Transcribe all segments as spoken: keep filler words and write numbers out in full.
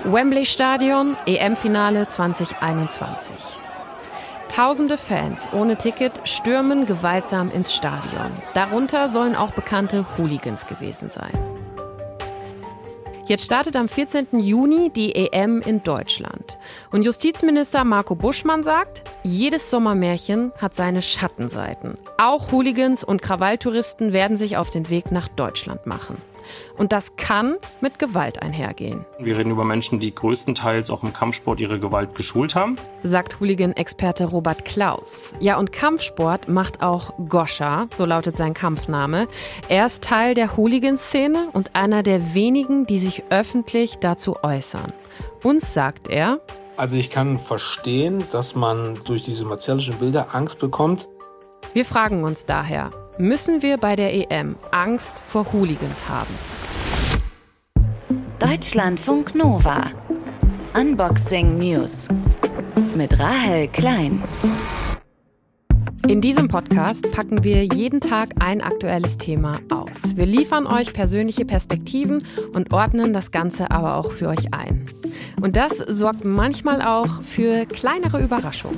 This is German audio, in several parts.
Wembley-Stadion, E M-Finale zwanzig einundzwanzig. Tausende Fans ohne Ticket stürmen gewaltsam ins Stadion. Darunter sollen auch bekannte Hooligans gewesen sein. Jetzt startet am vierzehnten Juni die E M in Deutschland. Und Justizminister Marco Buschmann sagt, jedes Sommermärchen hat seine Schattenseiten. Auch Hooligans und Krawalltouristen werden sich auf den Weg nach Deutschland machen. Und das kann mit Gewalt einhergehen. Wir reden über Menschen, die größtenteils auch im Kampfsport ihre Gewalt geschult haben. Sagt Hooligan-Experte Robert Klaus. Ja, und Kampfsport macht auch Goscha, so lautet sein Kampfname. Er ist Teil der Hooligan-Szene und einer der wenigen, die sich öffentlich dazu äußern. Uns sagt er: Also ich kann verstehen, dass man durch diese martialischen Bilder Angst bekommt. Wir fragen uns daher, müssen wir bei der E M Angst vor Hooligans haben? Deutschlandfunk Nova. Unboxing News. Mit Rahel Klein. In diesem Podcast packen wir jeden Tag ein aktuelles Thema aus. Wir liefern euch persönliche Perspektiven und ordnen das Ganze aber auch für euch ein. Und das sorgt manchmal auch für kleinere Überraschungen.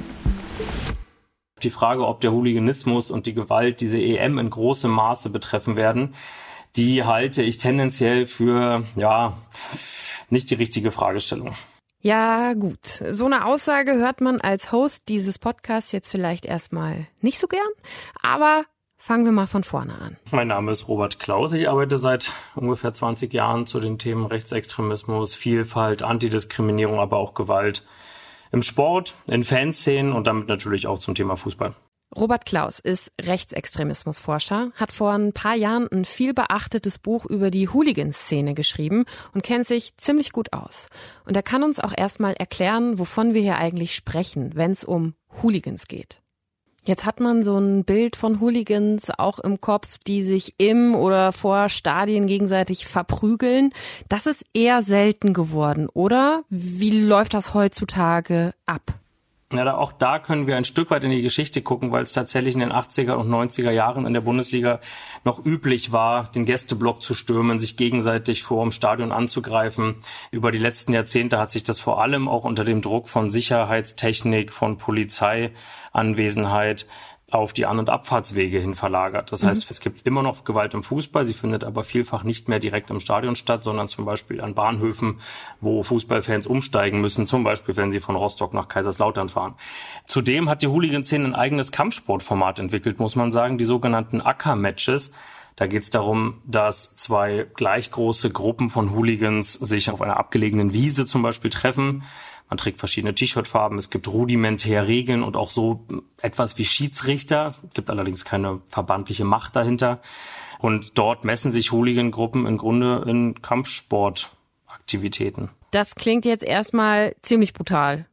Die Frage, ob der Hooliganismus und die Gewalt diese E M in großem Maße betreffen werden, die halte ich tendenziell für, ja, nicht die richtige Fragestellung. Ja, gut. So eine Aussage hört man als Host dieses Podcasts jetzt vielleicht erstmal nicht so gern, aber fangen wir mal von vorne an. Mein Name ist Robert Klaus. Ich arbeite seit ungefähr zwanzig Jahren zu den Themen Rechtsextremismus, Vielfalt, Antidiskriminierung, aber auch Gewalt im Sport, in Fanszenen und damit natürlich auch zum Thema Fußball. Robert Klaus ist Rechtsextremismusforscher, hat vor ein paar Jahren ein viel beachtetes Buch über die Hooligan-Szene geschrieben und kennt sich ziemlich gut aus. Und er kann uns auch erstmal erklären, wovon wir hier eigentlich sprechen, wenn es um Hooligans geht. Jetzt hat man so ein Bild von Hooligans auch im Kopf, die sich im oder vor Stadien gegenseitig verprügeln. Das ist eher selten geworden, oder? Wie läuft das heutzutage ab? Ja, auch da können wir ein Stück weit in die Geschichte gucken, weil es tatsächlich in den achtziger und neunziger Jahren in der Bundesliga noch üblich war, den Gästeblock zu stürmen, sich gegenseitig vor dem Stadion anzugreifen. Über die letzten Jahrzehnte hat sich das vor allem auch unter dem Druck von Sicherheitstechnik, von Polizeianwesenheit auf die An- und Abfahrtswege hin verlagert. Das heißt, mhm. es gibt immer noch Gewalt im Fußball, sie findet aber vielfach nicht mehr direkt im Stadion statt, sondern zum Beispiel an Bahnhöfen, wo Fußballfans umsteigen müssen, zum Beispiel, wenn sie von Rostock nach Kaiserslautern fahren. Zudem hat die Hooligan-Szene ein eigenes Kampfsportformat entwickelt, muss man sagen, die sogenannten Acker-Matches. Da geht es darum, dass zwei gleich große Gruppen von Hooligans sich auf einer abgelegenen Wiese zum Beispiel treffen. Man trägt verschiedene T-Shirt-Farben, es gibt rudimentär Regeln und auch so etwas wie Schiedsrichter. Es gibt allerdings keine verbandliche Macht dahinter. Und dort messen sich Hooligan-Gruppen im Grunde in Kampfsportaktivitäten. Das klingt jetzt erstmal ziemlich brutal.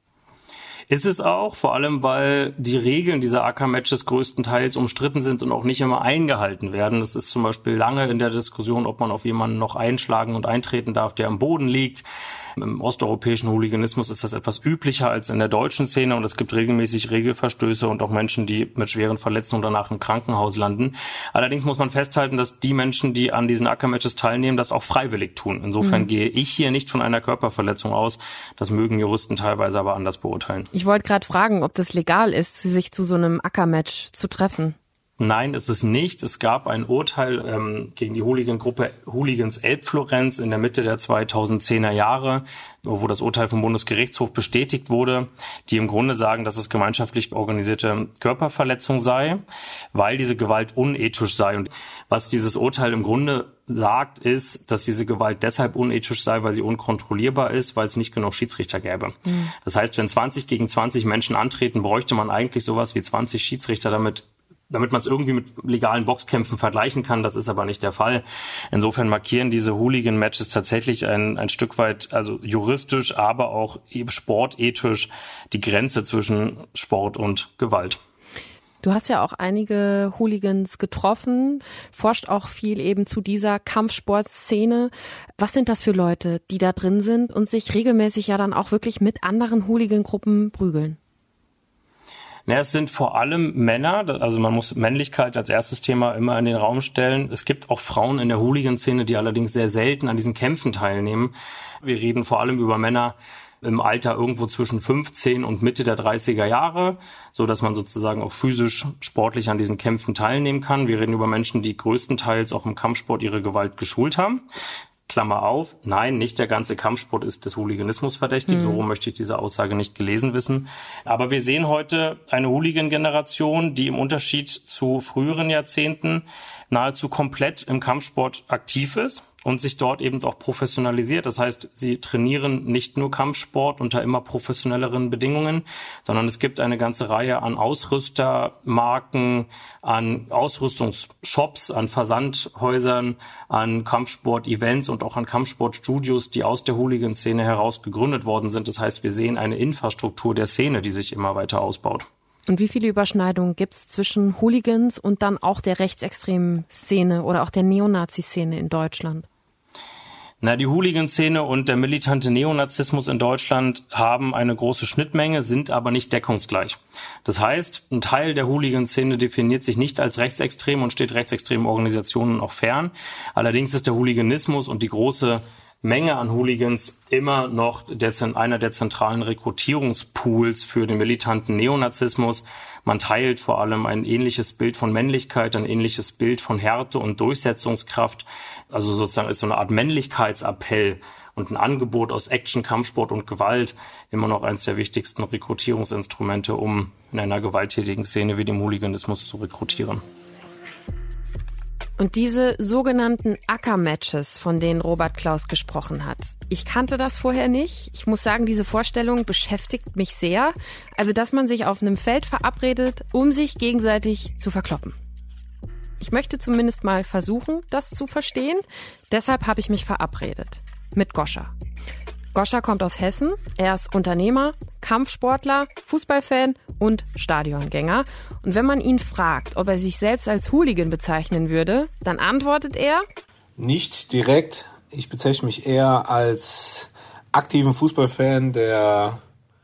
Ist es auch, vor allem weil die Regeln dieser Acker-Matches größtenteils umstritten sind und auch nicht immer eingehalten werden. Das ist zum Beispiel lange in der Diskussion, ob man auf jemanden noch einschlagen und eintreten darf, der am Boden liegt. Im osteuropäischen Hooliganismus ist das etwas üblicher als in der deutschen Szene und es gibt regelmäßig Regelverstöße und auch Menschen, die mit schweren Verletzungen danach im Krankenhaus landen. Allerdings muss man festhalten, dass die Menschen, die an diesen Acker-Matches teilnehmen, das auch freiwillig tun. Insofern mhm. gehe ich hier nicht von einer Körperverletzung aus. Das mögen Juristen teilweise aber anders beurteilen. Ich wollte gerade fragen, ob das legal ist, sich zu so einem Acker-Match zu treffen. Nein, ist es nicht. Es gab ein Urteil ähm, gegen die Hooligan-Gruppe Hooligans Elbflorenz in der Mitte der zweitausendzehner Jahre, wo das Urteil vom Bundesgerichtshof bestätigt wurde, die im Grunde sagen, dass es gemeinschaftlich organisierte Körperverletzung sei, weil diese Gewalt unethisch sei. Und was dieses Urteil im Grunde sagt, ist, dass diese Gewalt deshalb unethisch sei, weil sie unkontrollierbar ist, weil es nicht genug Schiedsrichter gäbe. Mhm. Das heißt, wenn zwanzig gegen zwanzig Menschen antreten, bräuchte man eigentlich sowas wie zwanzig Schiedsrichter, damit damit man es irgendwie mit legalen Boxkämpfen vergleichen kann. Das ist aber nicht der Fall. Insofern markieren diese Hooligan-Matches tatsächlich ein, ein Stück weit, also juristisch, aber auch sportethisch, die Grenze zwischen Sport und Gewalt. Du hast ja auch einige Hooligans getroffen, forscht auch viel eben zu dieser Kampfsportszene. Was sind das für Leute, die da drin sind und sich regelmäßig ja dann auch wirklich mit anderen Hooligan-Gruppen prügeln? Na, es sind vor allem Männer, also man muss Männlichkeit als erstes Thema immer in den Raum stellen. Es gibt auch Frauen in der Hooligan-Szene, die allerdings sehr selten an diesen Kämpfen teilnehmen. Wir reden vor allem über Männer im Alter irgendwo zwischen fünfzehn und Mitte der dreißiger Jahre, so dass man sozusagen auch physisch, sportlich an diesen Kämpfen teilnehmen kann. Wir reden über Menschen, die größtenteils auch im Kampfsport ihre Gewalt geschult haben. Klammer auf, nein, nicht der ganze Kampfsport ist des Hooliganismus verdächtig, mhm. so möchte ich diese Aussage nicht gelesen wissen. Aber wir sehen heute eine Hooligan-Generation, die im Unterschied zu früheren Jahrzehnten nahezu komplett im Kampfsport aktiv ist und sich dort eben auch professionalisiert. Das heißt, sie trainieren nicht nur Kampfsport unter immer professionelleren Bedingungen, sondern es gibt eine ganze Reihe an Ausrüstermarken, an Ausrüstungsshops, an Versandhäusern, an Kampfsport-Events und auch an Kampfsportstudios, die aus der Hooligan-Szene heraus gegründet worden sind. Das heißt, wir sehen eine Infrastruktur der Szene, die sich immer weiter ausbaut. Und wie viele Überschneidungen gibt es zwischen Hooligans und dann auch der rechtsextremen Szene oder auch der Neonazi-Szene in Deutschland? Na, die Hooligan-Szene und der militante Neonazismus in Deutschland haben eine große Schnittmenge, sind aber nicht deckungsgleich. Das heißt, ein Teil der Hooligan-Szene definiert sich nicht als rechtsextrem und steht rechtsextremen Organisationen auch fern. Allerdings ist der Hooliganismus und die große Menge an Hooligans immer noch der, einer der zentralen Rekrutierungspools für den militanten Neonazismus. Man teilt vor allem ein ähnliches Bild von Männlichkeit, ein ähnliches Bild von Härte und Durchsetzungskraft. Also sozusagen ist so eine Art Männlichkeitsappell und ein Angebot aus Action, Kampfsport und Gewalt immer noch eines der wichtigsten Rekrutierungsinstrumente, um in einer gewalttätigen Szene wie dem Hooliganismus zu rekrutieren. Und diese sogenannten Acker-Matches, von denen Robert Klaus gesprochen hat. Ich kannte das vorher nicht. Ich muss sagen, diese Vorstellung beschäftigt mich sehr. Also, dass man sich auf einem Feld verabredet, um sich gegenseitig zu verkloppen. Ich möchte zumindest mal versuchen, das zu verstehen. Deshalb habe ich mich verabredet. Mit Goscha. Goscha kommt aus Hessen. Er ist Unternehmer, Kampfsportler, Fußballfan und Stadiongänger. Und wenn man ihn fragt, ob er sich selbst als Hooligan bezeichnen würde, dann antwortet er: Nicht direkt. Ich bezeichne mich eher als aktiven Fußballfan, der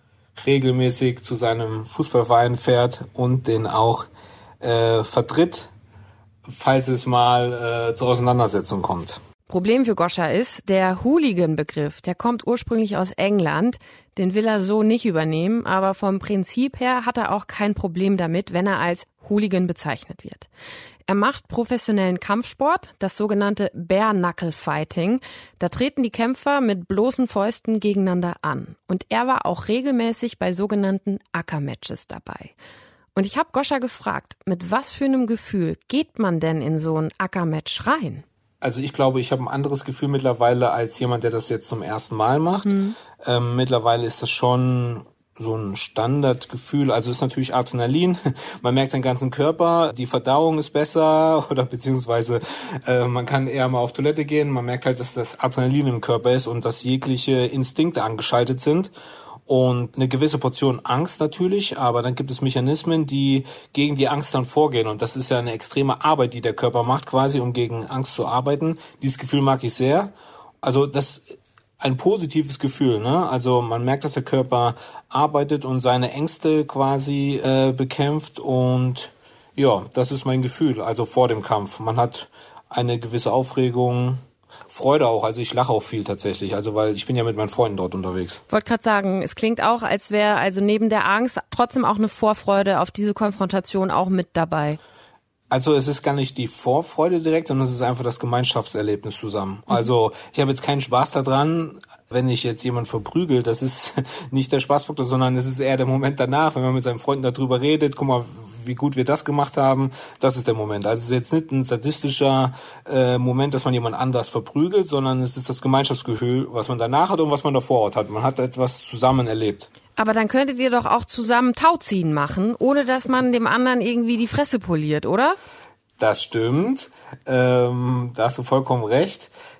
regelmäßig zu seinem Fußballverein fährt und den auch äh, vertritt, falls es mal äh, zur Auseinandersetzung kommt. Problem für Goscha ist, der Hooligan-Begriff, der kommt ursprünglich aus England. Den will er so nicht übernehmen, aber vom Prinzip her hat er auch kein Problem damit, wenn er als Hooligan bezeichnet wird. Er macht professionellen Kampfsport, das sogenannte Bare-Knuckle-Fighting. Da treten die Kämpfer mit bloßen Fäusten gegeneinander an. Und er war auch regelmäßig bei sogenannten Acker-Matches dabei. Und ich habe Goscha gefragt, mit was für einem Gefühl geht man denn in so ein Acker-Match rein? Also ich glaube, ich habe ein anderes Gefühl mittlerweile als jemand, der das jetzt zum ersten Mal macht. Mhm. Ähm, mittlerweile ist das schon so ein Standardgefühl. Also es ist natürlich Adrenalin. Man merkt den ganzen Körper. Die Verdauung ist besser oder beziehungsweise äh, man kann eher mal auf Toilette gehen. Man merkt halt, dass das Adrenalin im Körper ist und dass jegliche Instinkte angeschaltet sind. Und eine gewisse Portion Angst natürlich, aber dann gibt es Mechanismen, die gegen die Angst dann vorgehen. Und das ist ja eine extreme Arbeit, die der Körper macht quasi, um gegen Angst zu arbeiten. Dieses Gefühl mag ich sehr. Also das ist ein positives Gefühl, ne? Also man merkt, dass der Körper arbeitet und seine Ängste quasi äh, bekämpft. Und ja, das ist mein Gefühl, also vor dem Kampf. Man hat eine gewisse Aufregung, Freude auch, also ich lache auch viel tatsächlich, also weil ich bin ja mit meinen Freunden dort unterwegs. Ich wollte gerade sagen, es klingt auch, als wäre also neben der Angst trotzdem auch eine Vorfreude auf diese Konfrontation auch mit dabei. Also es ist gar nicht die Vorfreude direkt, sondern es ist einfach das Gemeinschaftserlebnis zusammen. Mhm. Also ich habe jetzt keinen Spaß daran, wenn ich jetzt jemanden verprügel, das ist nicht der Spaßfaktor, sondern es ist eher der Moment danach, wenn man mit seinen Freunden darüber redet, guck mal, wie gut wir das gemacht haben, das ist der Moment. Also es ist jetzt nicht ein sadistischer äh, Moment, dass man jemand anders verprügelt, sondern es ist das Gemeinschaftsgefühl, was man danach hat und was man davor Ort hat. Man hat etwas zusammen erlebt. Aber dann könntet ihr doch auch zusammen Tauziehen machen, ohne dass man dem anderen irgendwie die Fresse poliert, oder? Das stimmt. Ähm, da hast du vollkommen recht.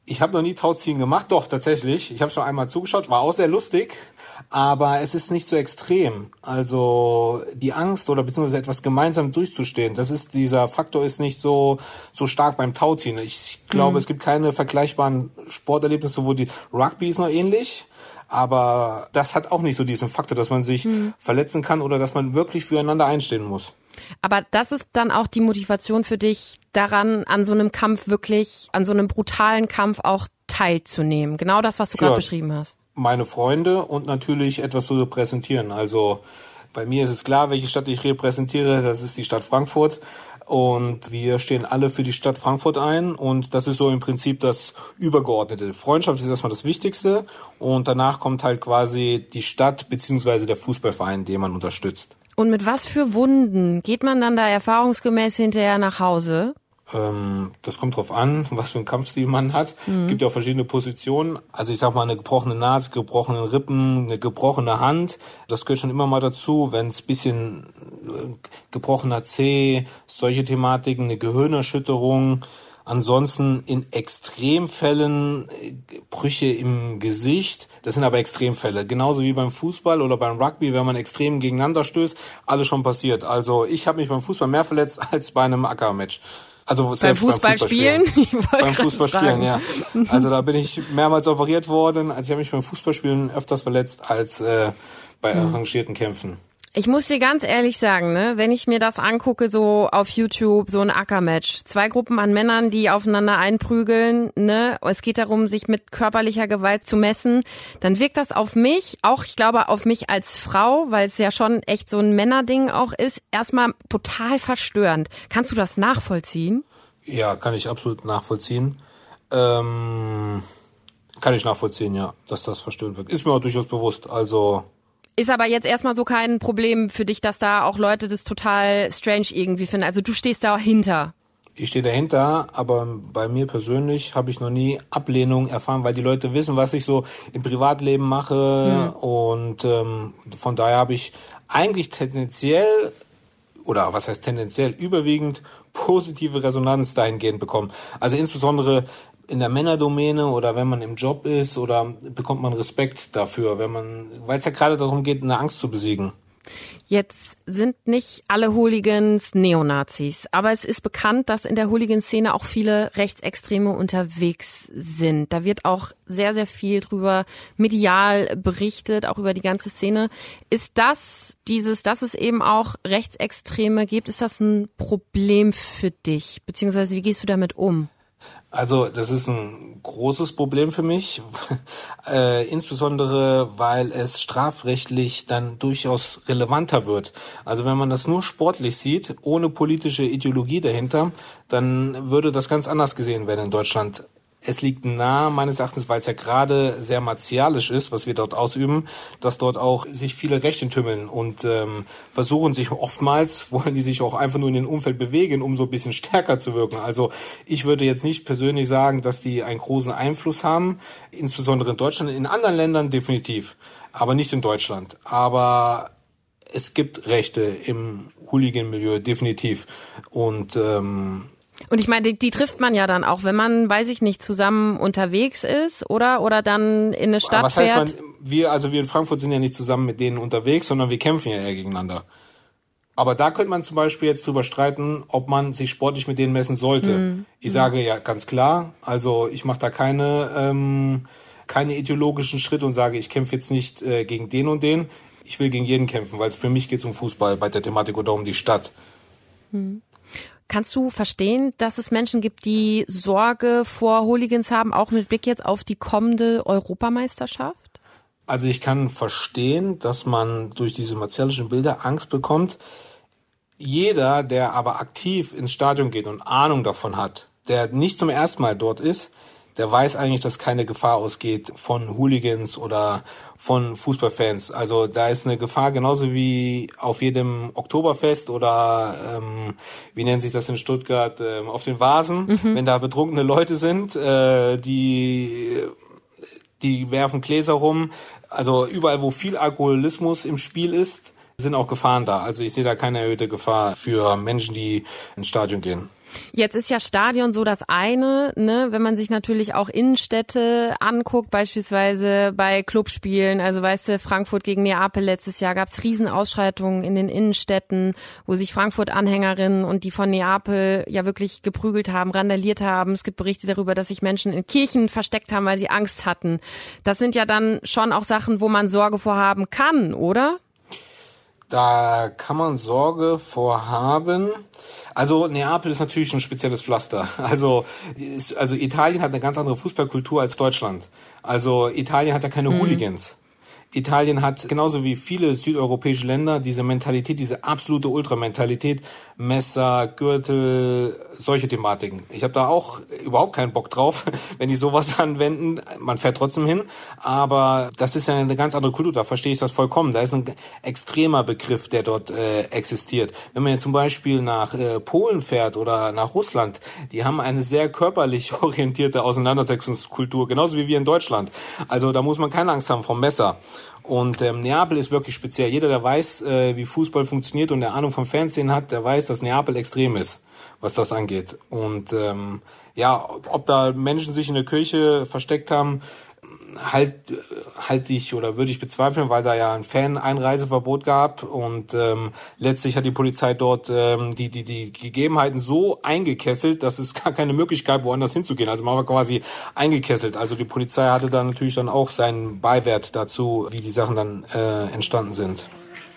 Ich habe noch nie Tauziehen gemacht, doch tatsächlich. Ich habe schon einmal zugeschaut, war auch sehr lustig, aber es ist nicht so extrem. Also die Angst oder beziehungsweise etwas gemeinsam durchzustehen, das ist dieser Faktor ist nicht so so stark beim Tauziehen. Ich glaube, mhm. es gibt keine vergleichbaren Sporterlebnisse, wo die Rugby ist noch ähnlich, aber das hat auch nicht so diesen Faktor, dass man sich mhm. verletzen kann oder dass man wirklich füreinander einstehen muss. Aber das ist dann auch die Motivation für dich, daran an so einem Kampf wirklich, an so einem brutalen Kampf auch teilzunehmen. Genau das, was du gerade ja, beschrieben hast. Meine Freunde und natürlich etwas zu repräsentieren. Also bei mir ist es klar, welche Stadt ich repräsentiere. Das ist die Stadt Frankfurt. Und wir stehen alle für die Stadt Frankfurt ein. Und das ist so im Prinzip das Übergeordnete. Freundschaft ist erstmal das Wichtigste. Und danach kommt halt quasi die Stadt beziehungsweise der Fußballverein, den man unterstützt. Und mit was für Wunden geht man dann da erfahrungsgemäß hinterher nach Hause? Ähm, das kommt drauf an, was für einen Kampfstil man hat. Mhm. Es gibt ja auch verschiedene Positionen. Also ich sag mal, eine gebrochene Nase, gebrochene Rippen, eine gebrochene Hand. Das gehört schon immer mal dazu. Wenn es bisschen äh, gebrochener Zeh, solche Thematiken, eine Gehirnerschütterung. Ansonsten in Extremfällen Brüche im Gesicht, das sind aber Extremfälle. Genauso wie beim Fußball oder beim Rugby, wenn man extrem gegeneinander stößt, alles schon passiert. Also ich habe mich beim Fußball mehr verletzt als bei einem Acker-Match. Also beim Fußballspielen? Beim Fußballspielen, ja. Also da bin ich mehrmals operiert worden. Also ich habe mich beim Fußballspielen öfters verletzt als äh, bei mhm. arrangierten Kämpfen. Ich muss dir ganz ehrlich sagen, ne, wenn ich mir das angucke, so auf YouTube, so ein Ackermatch, zwei Gruppen an Männern, die aufeinander einprügeln, ne, es geht darum, sich mit körperlicher Gewalt zu messen, dann wirkt das auf mich, auch ich glaube auf mich als Frau, weil es ja schon echt so ein Männerding auch ist, erstmal total verstörend. Kannst du das nachvollziehen? Ja, kann ich absolut nachvollziehen. Ähm, kann ich nachvollziehen, ja, dass das verstörend wirkt. Ist mir auch durchaus bewusst, also... Ist aber jetzt erstmal so kein Problem für dich, dass da auch Leute das total strange irgendwie finden. Also du stehst dahinter. Ich stehe dahinter, aber bei mir persönlich habe ich noch nie Ablehnung erfahren, weil die Leute wissen, was ich so im Privatleben mache. Mhm. Und ähm, von daher habe ich eigentlich tendenziell, oder was heißt tendenziell, überwiegend positive Resonanz dahingehend bekommen. Also insbesondere in der Männerdomäne oder wenn man im Job ist oder bekommt man Respekt dafür, wenn man, weil es ja gerade darum geht, eine Angst zu besiegen. Jetzt sind nicht alle Hooligans Neonazis, aber es ist bekannt, dass in der Hooligan-Szene auch viele Rechtsextreme unterwegs sind. Da wird auch sehr, sehr viel drüber medial berichtet, auch über die ganze Szene. Ist das dieses, dass es eben auch Rechtsextreme gibt, ist das ein Problem für dich? Beziehungsweise wie gehst du damit um? Also das ist ein großes Problem für mich, äh, insbesondere weil es strafrechtlich dann durchaus relevanter wird. Also wenn man das nur sportlich sieht, ohne politische Ideologie dahinter, dann würde das ganz anders gesehen werden in Deutschland. Es liegt nahe, meines Erachtens, weil es ja gerade sehr martialisch ist, was wir dort ausüben, dass dort auch sich viele Rechte tümmeln und ähm, versuchen sich oftmals, wollen die sich auch einfach nur in dem Umfeld bewegen, um so ein bisschen stärker zu wirken. Also ich würde jetzt nicht persönlich sagen, dass die einen großen Einfluss haben, insbesondere in Deutschland, in anderen Ländern definitiv, aber nicht in Deutschland. Aber es gibt Rechte im Hooligan-Milieu, definitiv. Und ähm, Und ich meine, die, die trifft man ja dann auch, wenn man, weiß ich nicht, zusammen unterwegs ist, oder? Oder dann in eine Stadt was fährt. Was heißt man, wir, also wir in Frankfurt sind ja nicht zusammen mit denen unterwegs, sondern wir kämpfen ja eher gegeneinander. Aber da könnte man zum Beispiel jetzt drüber streiten, ob man sich sportlich mit denen messen sollte. Hm. Ich sage ja ganz klar, also ich mache da keine, ähm, keine ideologischen Schritte und sage, ich kämpfe jetzt nicht äh, gegen den und den. Ich will gegen jeden kämpfen, weil für mich geht es um Fußball bei der Thematik oder um die Stadt. Hm. Kannst du verstehen, dass es Menschen gibt, die Sorge vor Hooligans haben, auch mit Blick jetzt auf die kommende Europameisterschaft? Also ich kann verstehen, dass man durch diese martialischen Bilder Angst bekommt. Jeder, der aber aktiv ins Stadion geht und Ahnung davon hat, der nicht zum ersten Mal dort ist, der weiß eigentlich, dass keine Gefahr ausgeht von Hooligans oder von Fußballfans. Also da ist eine Gefahr genauso wie auf jedem Oktoberfest oder ähm, wie nennt sich das in Stuttgart, ähm, auf den Vasen, mhm. wenn da betrunkene Leute sind, äh, die die werfen Gläser rum. Also überall, wo viel Alkoholismus im Spiel ist, sind auch Gefahren da. Also ich sehe da keine erhöhte Gefahr für Menschen, die ins Stadion gehen. Jetzt ist ja Stadion so das eine, ne, wenn man sich natürlich auch Innenstädte anguckt, beispielsweise bei Clubspielen, also weißt du, Frankfurt gegen Neapel letztes Jahr gab es Riesenausschreitungen in den Innenstädten, wo sich Frankfurt-Anhängerinnen und die von Neapel ja wirklich geprügelt haben, randaliert haben. Es gibt Berichte darüber, dass sich Menschen in Kirchen versteckt haben, weil sie Angst hatten. Das sind ja dann schon auch Sachen, wo man Sorge vorhaben kann, oder? Da kann man Sorge vorhaben. Also Neapel ist natürlich ein spezielles Pflaster. Also, also Italien hat eine ganz andere Fußballkultur als Deutschland. Also Italien hat ja keine mhm. Hooligans. Italien hat genauso wie viele südeuropäische Länder diese Mentalität, diese absolute Ultramentalität, Messer, Gürtel, solche Thematiken. Ich habe da auch überhaupt keinen Bock drauf, wenn die sowas anwenden. Man fährt trotzdem hin, aber das ist ja eine ganz andere Kultur, da verstehe ich das vollkommen. Da ist ein extremer Begriff, der dort äh, existiert. Wenn man jetzt zum Beispiel nach äh, Polen fährt oder nach Russland, die haben eine sehr körperlich orientierte Auseinandersetzungskultur, genauso wie wir in Deutschland. Also da muss man keine Angst haben vom Messer. Und ähm, Neapel ist wirklich speziell. Jeder, der weiß, äh, wie Fußball funktioniert und der Ahnung vom Fernsehen hat, der weiß, dass Neapel extrem ist, was das angeht. Und ähm, ja, ob, ob da Menschen sich in der Kirche versteckt haben, halt halt ich oder würde ich bezweifeln, weil da ja ein Fan-Einreiseverbot gab und ähm, letztlich hat die Polizei dort ähm, die die die Gegebenheiten so eingekesselt, dass es gar keine Möglichkeit woanders hinzugehen. Also man war quasi eingekesselt. Also die Polizei hatte da natürlich dann auch seinen Beiwert dazu, wie die Sachen dann äh, entstanden sind.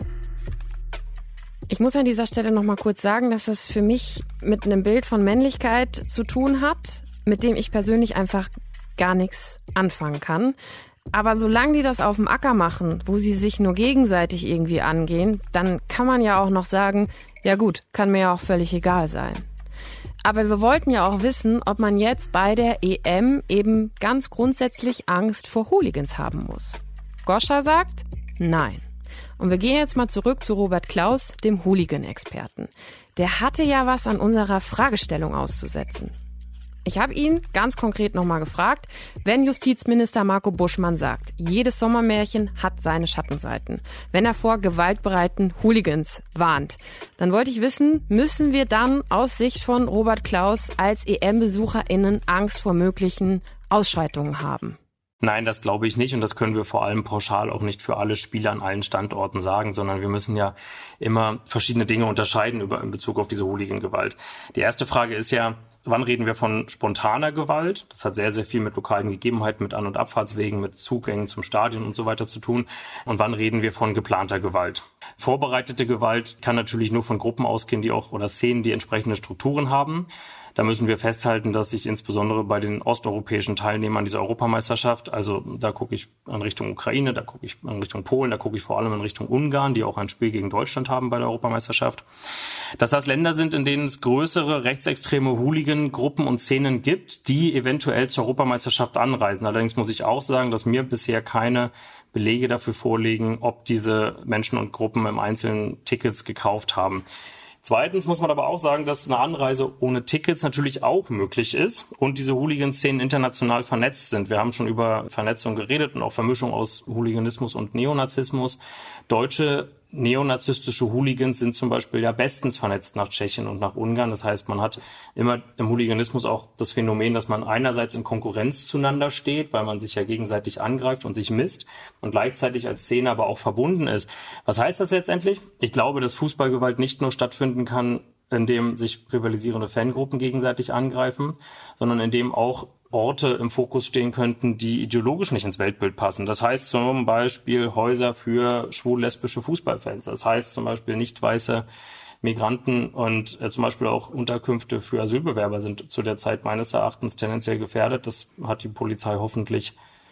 Ich muss an dieser Stelle noch mal kurz sagen, dass es für mich mit einem Bild von Männlichkeit zu tun hat, mit dem ich persönlich einfach gar nichts anfangen kann. Aber solange die das auf dem Acker machen, wo sie sich nur gegenseitig irgendwie angehen, dann kann man ja auch noch sagen, ja gut, kann mir ja auch völlig egal sein. Aber wir wollten ja auch wissen, ob man jetzt bei der E M eben ganz grundsätzlich Angst vor Hooligans haben muss. Goscha sagt, nein. Und wir gehen jetzt mal zurück zu Robert Klaus, dem Hooligan-Experten. Der hatte ja was an unserer Fragestellung auszusetzen. Ich habe ihn ganz konkret nochmal gefragt, wenn Justizminister Marco Buschmann sagt, jedes Sommermärchen hat seine Schattenseiten, wenn er vor gewaltbereiten Hooligans warnt, dann wollte ich wissen, müssen wir dann aus Sicht von Robert Klaus als E M-BesucherInnen Angst vor möglichen Ausschreitungen haben? Nein, das glaube ich nicht und das können wir vor allem pauschal auch nicht für alle Spiele an allen Standorten sagen, sondern wir müssen ja immer verschiedene Dinge unterscheiden über in Bezug auf diese Hooligan-Gewalt. Die erste Frage ist ja, wann reden wir von spontaner Gewalt? Das hat sehr, sehr viel mit lokalen Gegebenheiten, mit An- und Abfahrtswegen, mit Zugängen zum Stadion und so weiter zu tun. Und wann reden wir von geplanter Gewalt? Vorbereitete Gewalt kann natürlich nur von Gruppen ausgehen, die auch oder Szenen, die entsprechende Strukturen haben. Da müssen wir festhalten, dass sich insbesondere bei den osteuropäischen Teilnehmern dieser Europameisterschaft, also da gucke ich in Richtung Ukraine, da gucke ich in Richtung Polen, da gucke ich vor allem in Richtung Ungarn, die auch ein Spiel gegen Deutschland haben bei der Europameisterschaft, dass das Länder sind, in denen es größere rechtsextreme Hooligan-Gruppen und Szenen gibt, die eventuell zur Europameisterschaft anreisen. Allerdings muss ich auch sagen, dass mir bisher keine Belege dafür vorliegen, ob diese Menschen und Gruppen im Einzelnen Tickets gekauft haben. Zweitens muss man aber auch sagen, dass eine Anreise ohne Tickets natürlich auch möglich ist und diese Hooligan-Szenen international vernetzt sind. Wir haben schon über Vernetzung geredet und auch Vermischung aus Hooliganismus und Neonazismus. Deutsche neonazistische Hooligans sind zum Beispiel ja bestens vernetzt nach Tschechien und nach Ungarn. Das heißt, man hat immer im Hooliganismus auch das Phänomen, dass man einerseits in Konkurrenz zueinander steht, weil man sich ja gegenseitig angreift und sich misst und gleichzeitig als Szene aber auch verbunden ist. Was heißt das letztendlich? Ich glaube, dass Fußballgewalt nicht nur stattfinden kann, indem sich rivalisierende Fangruppen gegenseitig angreifen, sondern indem auch Orte im Fokus stehen könnten, die ideologisch nicht ins Weltbild passen. Das heißt zum Beispiel Häuser für schwul-lesbische Fußballfans. Das heißt zum Beispiel nicht weiße Migranten und äh, zum Beispiel auch Unterkünfte für Asylbewerber sind zu der Zeit meines Erachtens tendenziell gefährdet. Das hat die Polizei hoffentlich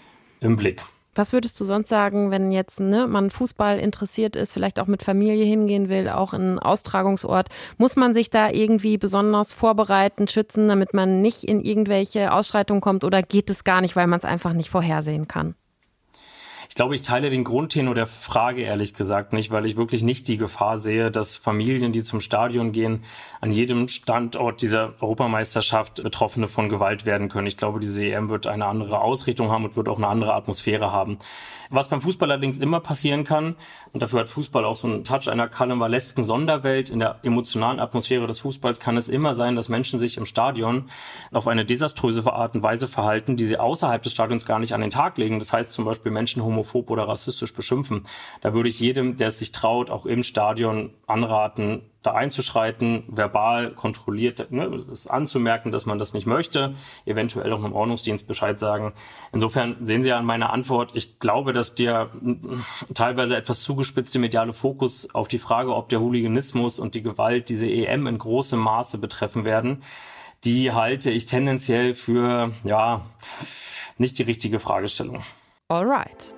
im Blick. Was würdest du sonst sagen, wenn jetzt ne, man Fußball interessiert ist, vielleicht auch mit Familie hingehen will, auch in einen Austragungsort? Muss man sich da irgendwie besonders vorbereiten, schützen, damit man nicht in irgendwelche Ausschreitungen kommt oder geht es gar nicht, weil man es einfach nicht vorhersehen kann? Ich Ich glaube, ich teile den Grundtenor der Frage ehrlich gesagt nicht, weil ich wirklich nicht die Gefahr sehe, dass Familien, die zum Stadion gehen, an jedem Standort dieser Europameisterschaft Betroffene von Gewalt werden können. Ich glaube, diese E M wird eine andere Ausrichtung haben und wird auch eine andere Atmosphäre haben. Was beim Fußball allerdings immer passieren kann, und dafür hat Fußball auch so einen Touch einer karnevalesken Sonderwelt, in der emotionalen Atmosphäre des Fußballs kann es immer sein, dass Menschen sich im Stadion auf eine desaströse Art und Weise verhalten, die sie außerhalb des Stadions gar nicht an den Tag legen. Das heißt zum Beispiel Menschen homophob oder rassistisch beschimpfen. Da würde ich jedem, der es sich traut, auch im Stadion anraten, da einzuschreiten, verbal kontrolliert, ne, es anzumerken, dass man das nicht möchte, eventuell auch einem Ordnungsdienst Bescheid sagen. Insofern sehen Sie ja an meiner Antwort, ich glaube, dass der teilweise etwas zugespitzte mediale Fokus auf die Frage, ob der Hooliganismus und die Gewalt diese E M in großem Maße betreffen werden, die halte ich tendenziell für, ja, nicht die richtige Fragestellung. Alright.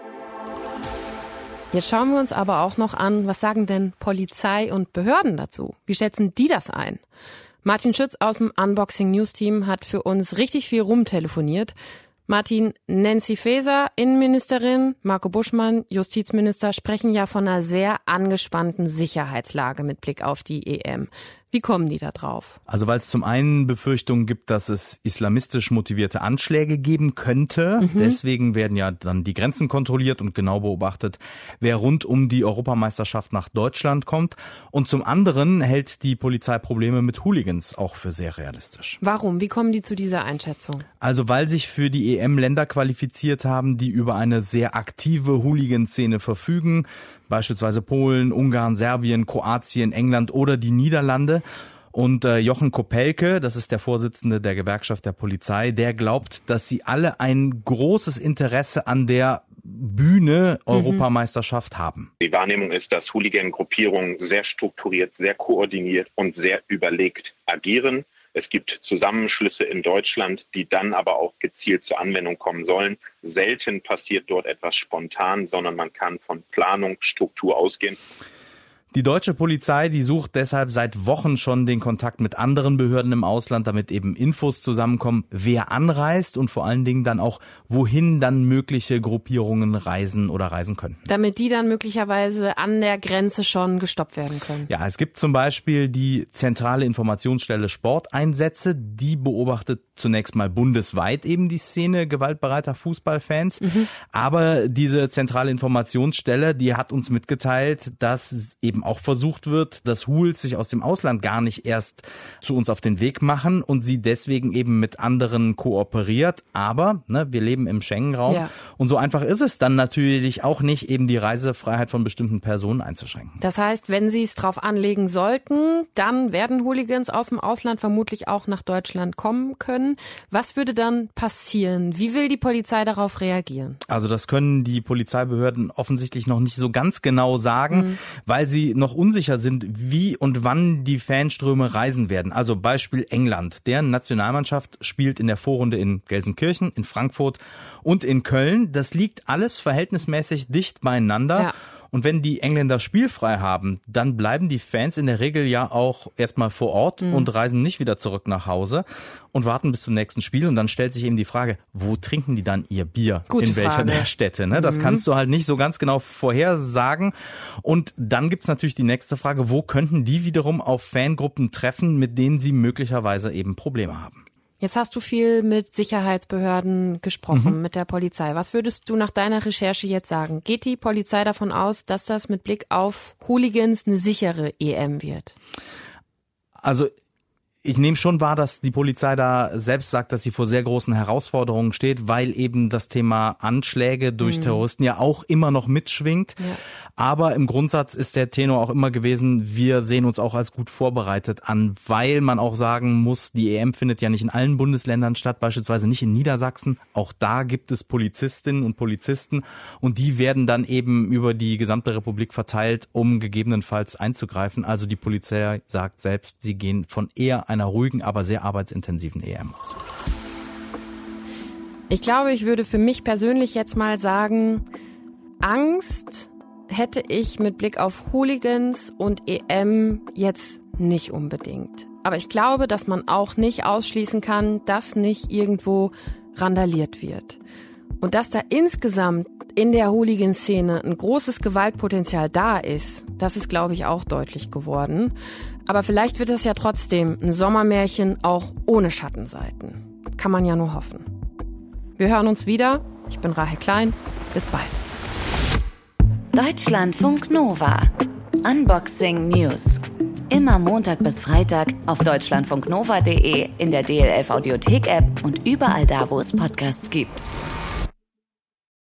Jetzt schauen wir uns aber auch noch an, was sagen denn Polizei und Behörden dazu? Wie schätzen die das ein? Martin Schütz aus dem Unboxing News Team hat für uns richtig viel rumtelefoniert. Martin, Nancy Faeser, Innenministerin, Marco Buschmann, Justizminister, sprechen ja von einer sehr angespannten Sicherheitslage mit Blick auf die E M. Wie kommen die da drauf? Also weil es zum einen Befürchtungen gibt, dass es islamistisch motivierte Anschläge geben könnte. Mhm. Deswegen werden ja dann die Grenzen kontrolliert und genau beobachtet, wer rund um die Europameisterschaft nach Deutschland kommt. Und zum anderen hält die Polizei Probleme mit Hooligans auch für sehr realistisch. Warum? Wie kommen die zu dieser Einschätzung? Also weil sich für die E M Länder qualifiziert haben, die über eine sehr aktive Hooligan-Szene verfügen. Beispielsweise Polen, Ungarn, Serbien, Kroatien, England oder die Niederlande. Und äh, Jochen Kopelke, das ist der Vorsitzende der Gewerkschaft der Polizei, der glaubt, dass sie alle ein großes Interesse an der Bühne Europameisterschaft mhm. haben. Die Wahrnehmung ist, dass Hooligan-Gruppierungen sehr strukturiert, sehr koordiniert und sehr überlegt agieren. Es gibt Zusammenschlüsse in Deutschland, die dann aber auch gezielt zur Anwendung kommen sollen. Selten passiert dort etwas spontan, sondern man kann von Planung, Struktur ausgehen. Die deutsche Polizei, die sucht deshalb seit Wochen schon den Kontakt mit anderen Behörden im Ausland, damit eben Infos zusammenkommen, wer anreist und vor allen Dingen dann auch, wohin dann mögliche Gruppierungen reisen oder reisen könnten. Damit die dann möglicherweise an der Grenze schon gestoppt werden können. Ja, es gibt zum Beispiel die zentrale Informationsstelle Sporteinsätze, die beobachtet zunächst mal bundesweit eben die Szene gewaltbereiter Fußballfans. Mhm. Aber diese zentrale Informationsstelle, die hat uns mitgeteilt, dass eben auch versucht wird, dass Hools sich aus dem Ausland gar nicht erst zu uns auf den Weg machen und sie deswegen eben mit anderen kooperiert. Aber ne, wir leben im Schengen-Raum ja. und so einfach ist es dann natürlich auch nicht, eben die Reisefreiheit von bestimmten Personen einzuschränken. Das heißt, wenn sie es drauf anlegen sollten, dann werden Hooligans aus dem Ausland vermutlich auch nach Deutschland kommen können. Was würde dann passieren? Wie will die Polizei darauf reagieren? Also das können die Polizeibehörden offensichtlich noch nicht so ganz genau sagen, mhm. weil sie noch unsicher sind, wie und wann die Fanströme reisen werden. Also Beispiel England. Deren Nationalmannschaft spielt in der Vorrunde in Gelsenkirchen, in Frankfurt und in Köln. Das liegt alles verhältnismäßig dicht beieinander. Ja. Und wenn die Engländer spielfrei haben, dann bleiben die Fans in der Regel ja auch erstmal vor Ort mhm. und reisen nicht wieder zurück nach Hause und warten bis zum nächsten Spiel. Und dann stellt sich eben die Frage, wo trinken die dann ihr Bier? Gute in welcher Frage. der Städte? Ne? Das mhm. kannst du halt nicht so ganz genau vorhersagen. Und dann gibt's natürlich die nächste Frage, wo könnten die wiederum auf Fangruppen treffen, mit denen sie möglicherweise eben Probleme haben? Jetzt hast du viel mit Sicherheitsbehörden gesprochen, mhm. mit der Polizei. Was würdest du nach deiner Recherche jetzt sagen? Geht die Polizei davon aus, dass das mit Blick auf Hooligans eine sichere E M wird? Also ich nehme schon wahr, dass die Polizei da selbst sagt, dass sie vor sehr großen Herausforderungen steht, weil eben das Thema Anschläge durch mhm. Terroristen ja auch immer noch mitschwingt. Ja. Aber im Grundsatz ist der Tenor auch immer gewesen, wir sehen uns auch als gut vorbereitet an, weil man auch sagen muss, die E M findet ja nicht in allen Bundesländern statt, beispielsweise nicht in Niedersachsen. Auch da gibt es Polizistinnen und Polizisten und die werden dann eben über die gesamte Republik verteilt, um gegebenenfalls einzugreifen. Also die Polizei sagt selbst, sie gehen von eher einer ruhigen, aber sehr arbeitsintensiven E M aus. Ich glaube, ich würde für mich persönlich jetzt mal sagen, Angst hätte ich mit Blick auf Hooligans und E M jetzt nicht unbedingt. Aber ich glaube, dass man auch nicht ausschließen kann, dass nicht irgendwo randaliert wird. Und dass da insgesamt in der Hooligan-Szene ein großes Gewaltpotenzial da ist, das ist, glaube ich, auch deutlich geworden. Aber vielleicht wird es ja trotzdem ein Sommermärchen auch ohne Schattenseiten. Kann man ja nur hoffen. Wir hören uns wieder. Ich bin Rahel Klein. Bis bald. Deutschlandfunk Nova. Unboxing News. Immer Montag bis Freitag auf deutschlandfunknova punkt de, in der D L F Audiothek App und überall da, wo es Podcasts gibt.